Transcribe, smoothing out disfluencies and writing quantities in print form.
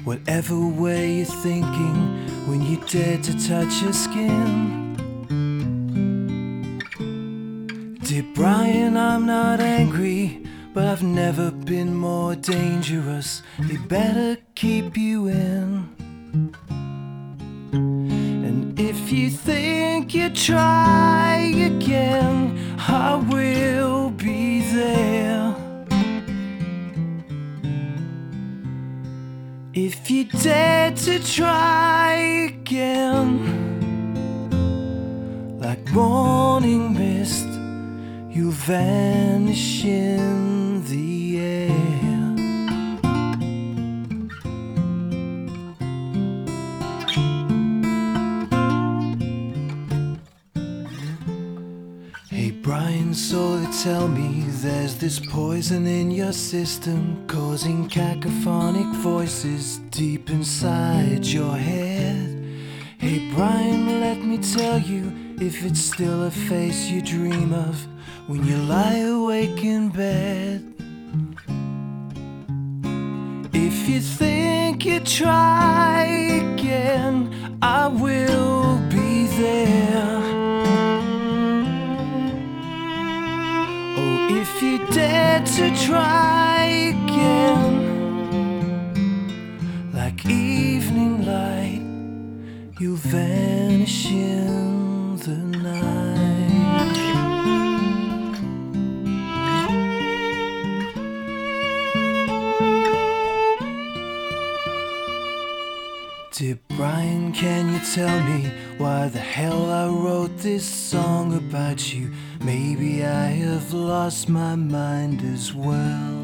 whatever way you're thinking when you dare to touch her skin. Dear Brian, I'm not angry, but I've never been more dangerous. They better keep you in. And if you think you try again, I will be there. If you dare to try again, like morning mist, you'll vanish in the air. Hey Brian, so they tell me there's this poison in your system, causing cacophonic voices deep inside your head. Hey Brian, let me tell you, if it's still a face you dream of when you lie awake in bed. If you think you try again, I will be there. Oh, if you dare to try again, like evening light, you'll vanish in the night. Dear Brian, can you tell me why the hell I wrote this song about you? Maybe I have lost my mind as well.